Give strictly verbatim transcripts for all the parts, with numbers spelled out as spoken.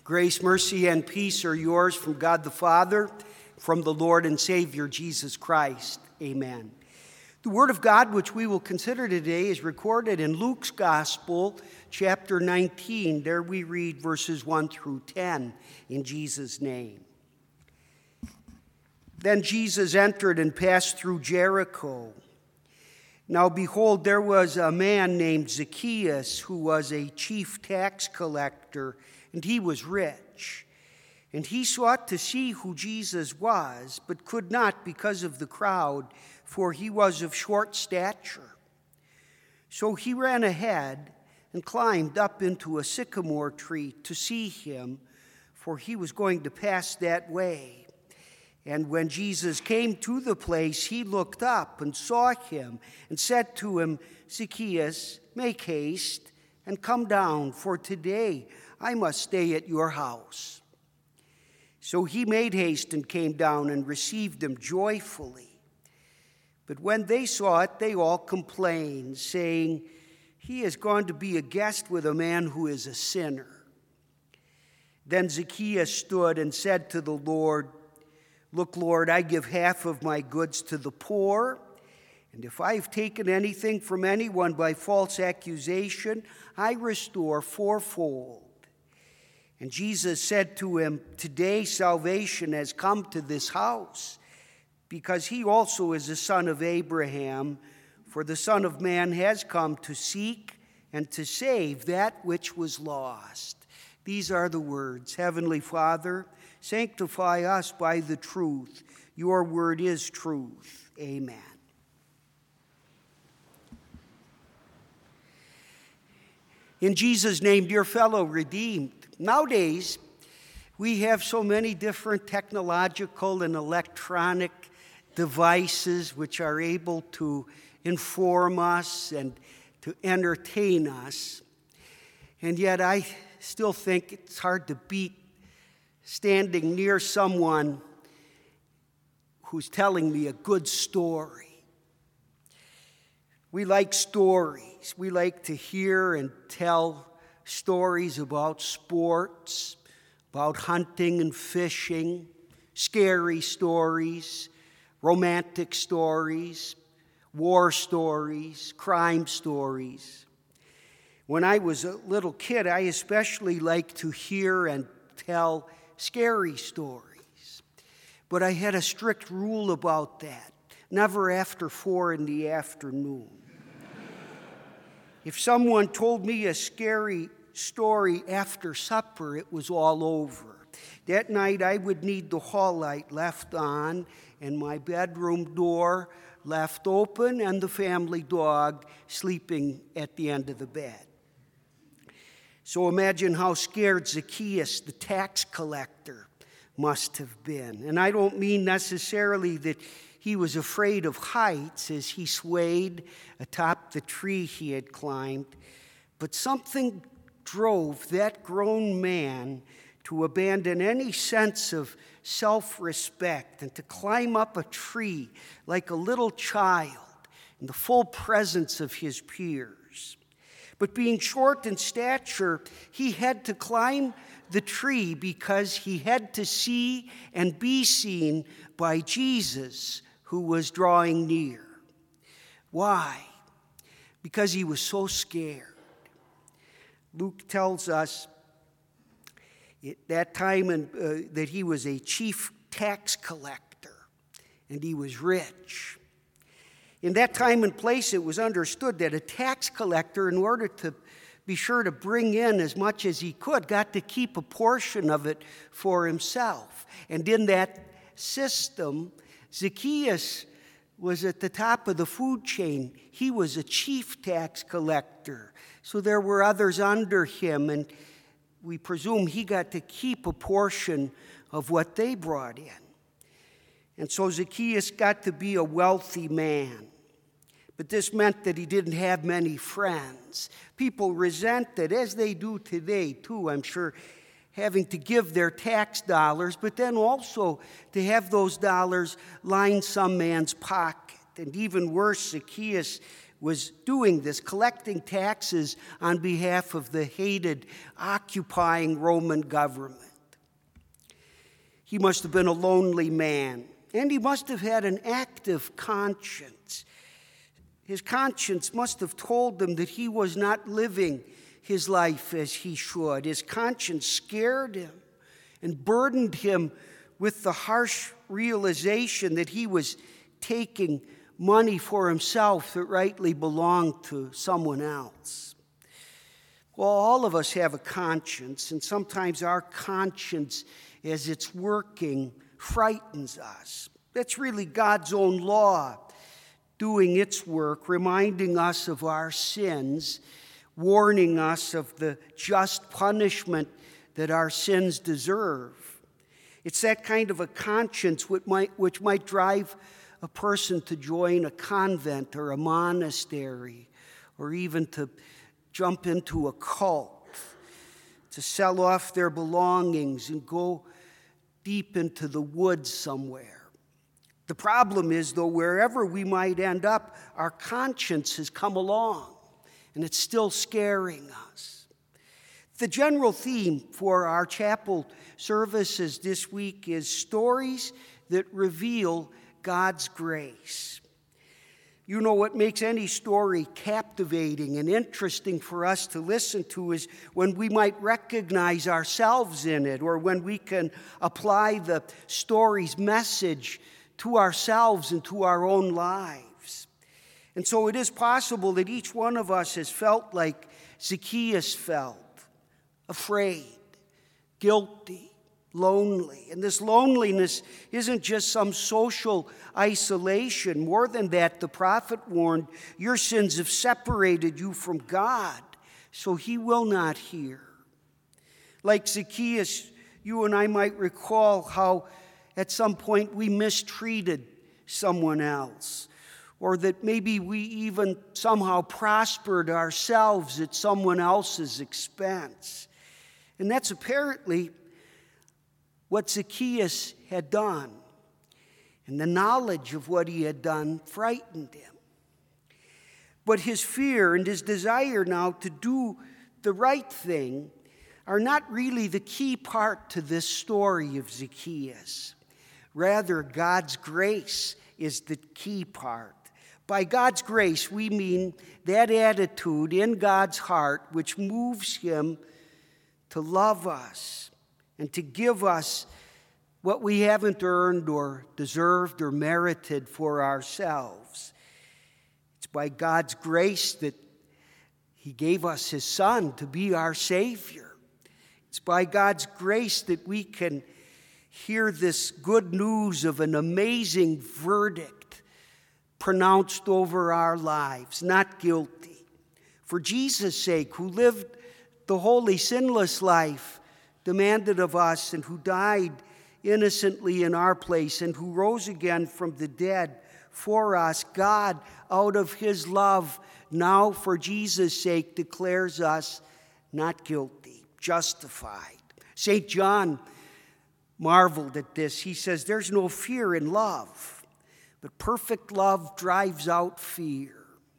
Grace, mercy, and peace are yours from God the Father, from the Lord and Savior Jesus Christ. Amen. The Word of God, which we will consider today, is recorded in Luke's Gospel, chapter nineteen. There we read verses one through ten in Jesus' name. Then Jesus entered and passed through Jericho. Now behold, there was a man named Zacchaeus who was a chief tax collector, and he was rich. And he sought to see who Jesus was, but could not because of the crowd, for he was of short stature. So he ran ahead and climbed up into a sycamore tree to see him, for he was going to pass that way. And when Jesus came to the place, he looked up and saw him and said to him, Zacchaeus, make haste and come down, for today I must stay at your house. So he made haste and came down and received him joyfully. But when they saw it, they all complained, saying, he has gone to be a guest with a man who is a sinner. Then Zacchaeus stood and said to the Lord, Look, Lord, I give half of my goods to the poor, and if I have taken anything from anyone by false accusation, I restore fourfold. And Jesus said to him, Today salvation has come to this house, because he also is a son of Abraham, for the Son of Man has come to seek and to save that which was lost. These are the words. Heavenly Father, sanctify us by the truth. Your word is truth. Amen. In Jesus' name, dear fellow redeemed, nowadays we have so many different technological and electronic devices which are able to inform us and to entertain us. And yet I still think it's hard to beat standing near someone who's telling me a good story. We like stories. We like to hear and tell stories about sports, about hunting and fishing, scary stories, romantic stories, war stories, crime stories. When I was a little kid, I especially liked to hear and tell scary stories. But I had a strict rule about that. Never after four in the afternoon. If someone told me a scary story after supper, it was all over. That night I would need the hall light left on and my bedroom door left open and the family dog sleeping at the end of the bed. So imagine how scared Zacchaeus, the tax collector, must have been. And I don't mean necessarily that he was afraid of heights as he swayed atop the tree he had climbed, but something drove that grown man to abandon any sense of self-respect and to climb up a tree like a little child in the full presence of his peers. But being short in stature, he had to climb the tree because he had to see and be seen by Jesus, who was drawing near. Why? Because he was so scared. Luke tells us at that time in, uh, that he was a chief tax collector and he was rich. In that time and place, it was understood that a tax collector, in order to be sure to bring in as much as he could, got to keep a portion of it for himself. And in that system, Zacchaeus was at the top of the food chain. He was a chief tax collector. So there were others under him, and we presume he got to keep a portion of what they brought in. And so Zacchaeus got to be a wealthy man. But this meant that he didn't have many friends. People resented, as they do today too, I'm sure, having to give their tax dollars, but then also to have those dollars line some man's pocket. And even worse, Zacchaeus was doing this, collecting taxes on behalf of the hated, occupying Roman government. He must have been a lonely man, and he must have had an active conscience. His conscience must have told him that he was not living his life as he should. His conscience scared him and burdened him with the harsh realization that he was taking money for himself that rightly belonged to someone else. Well, all of us have a conscience, and sometimes our conscience, as it's working, frightens us. That's really God's own law doing its work, reminding us of our sins, warning us of the just punishment that our sins deserve. It's that kind of a conscience which might, which might drive a person to join a convent or a monastery, or even to jump into a cult, to sell off their belongings and go deep into the woods somewhere. The problem is, though, wherever we might end up, our conscience has come along, and it's still scaring us. The general theme for our chapel services this week is stories that reveal God's grace. You know, what makes any story captivating and interesting for us to listen to is when we might recognize ourselves in it, or when we can apply the story's message to ourselves and to our own lives. And so it is possible that each one of us has felt like Zacchaeus felt, afraid, guilty, lonely. And this loneliness isn't just some social isolation. More than that, the prophet warned, your sins have separated you from God, so he will not hear. Like Zacchaeus, you and I might recall how at some point we mistreated someone else, or that maybe we even somehow prospered ourselves at someone else's expense. And that's apparently what Zacchaeus had done. And the knowledge of what he had done frightened him. But his fear and his desire now to do the right thing are not really the key part to this story of Zacchaeus. Rather, God's grace is the key part. By God's grace, we mean that attitude in God's heart which moves him to love us and to give us what we haven't earned or deserved or merited for ourselves. It's by God's grace that he gave us his Son to be our Savior. It's by God's grace that we can hear this good news of an amazing verdict pronounced over our lives, not guilty. For Jesus' sake, who lived the holy, sinless life demanded of us, and who died innocently in our place, and who rose again from the dead for us, God, out of his love, now for Jesus' sake, declares us not guilty, justified. Saint John marveled at this. He says, there's no fear in love, but perfect love drives out fear.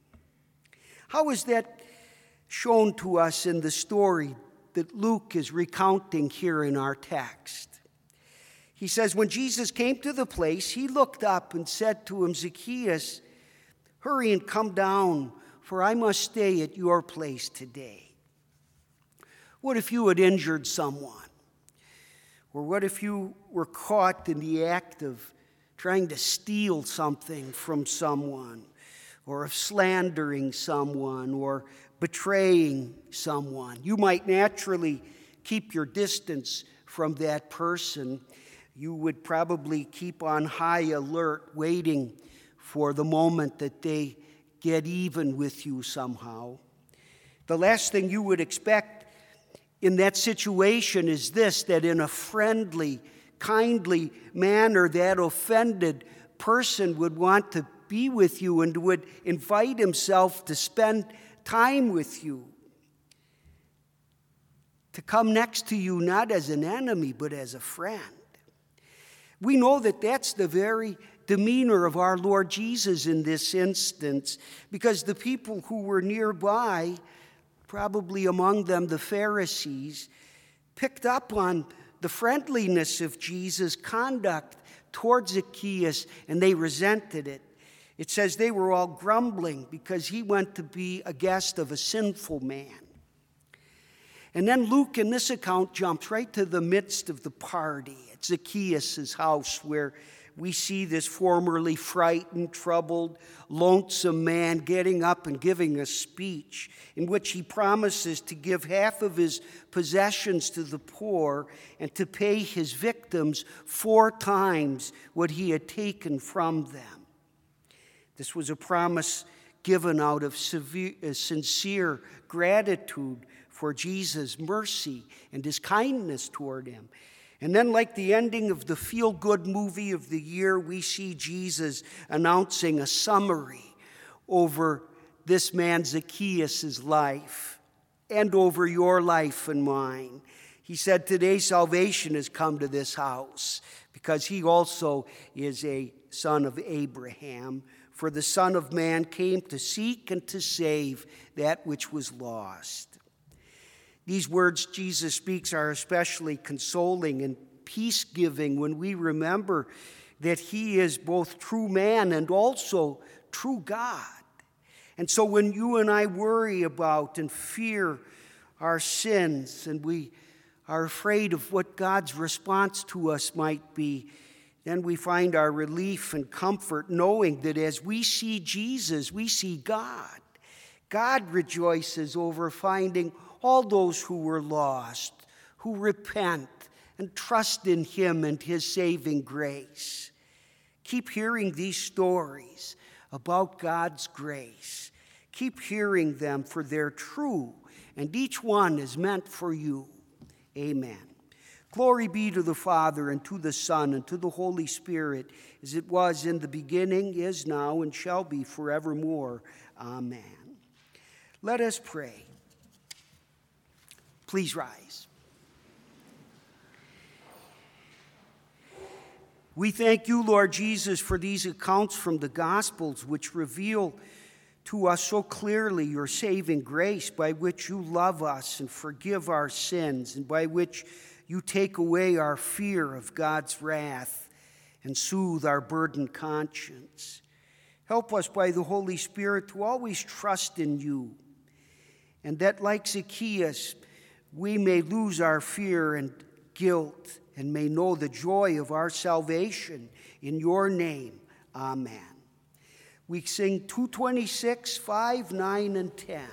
How is that shown to us in the story that Luke is recounting here in our text? He says, when Jesus came to the place, he looked up and said to him, Zacchaeus, hurry and come down, for I must stay at your place today. What if you had injured someone? Or what if you were caught in the act of trying to steal something from someone, or of slandering someone, or betraying someone? You might naturally keep your distance from that person. You would probably keep on high alert, waiting for the moment that they get even with you somehow. The last thing you would expect in that situation is this, that in a friendly, kindly manner, that offended person would want to be with you and would invite himself to spend time with you, to come next to you not as an enemy but as a friend. We know that that's the very demeanor of our Lord Jesus in this instance, because the people who were nearby, probably among them the Pharisees, picked up on the friendliness of Jesus' conduct towards Zacchaeus, and they resented it. It says they were all grumbling because he went to be a guest of a sinful man. And then Luke, in this account, jumps right to the midst of the party at Zacchaeus' house, where we see this formerly frightened, troubled, lonesome man getting up and giving a speech in which he promises to give half of his possessions to the poor and to pay his victims four times what he had taken from them. This was a promise given out of severe, uh, sincere gratitude for Jesus' mercy and his kindness toward him. And then, like the ending of the feel-good movie of the year, we see Jesus announcing a summary over this man Zacchaeus' life and over your life and mine. He said, today salvation has come to this house because he also is a son of Abraham. For the Son of Man came to seek and to save that which was lost. These words Jesus speaks are especially consoling and peace-giving when we remember that he is both true man and also true God. And so when you and I worry about and fear our sins, and we are afraid of what God's response to us might be, then we find our relief and comfort knowing that as we see Jesus, we see God. God rejoices over finding all those who were lost, who repent and trust in him and his saving grace. Keep hearing these stories about God's grace. Keep hearing them, for they're true, and each one is meant for you. Amen. Glory be to the Father, and to the Son, and to the Holy Spirit, as it was in the beginning, is now, and shall be forevermore. Amen. Let us pray. Please rise. We thank you, Lord Jesus, for these accounts from the Gospels which reveal to us so clearly your saving grace, by which you love us and forgive our sins, and by which you take away our fear of God's wrath and soothe our burdened conscience. Help us by the Holy Spirit to always trust in you, and that, like Zacchaeus, we may lose our fear and guilt and may know the joy of our salvation in your name. Amen. We sing two twenty-six, five, nine, and ten.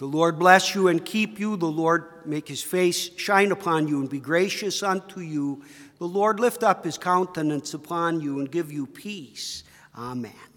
The Lord bless you and keep you. The Lord make his face shine upon you and be gracious unto you. The Lord lift up his countenance upon you and give you peace. Amen.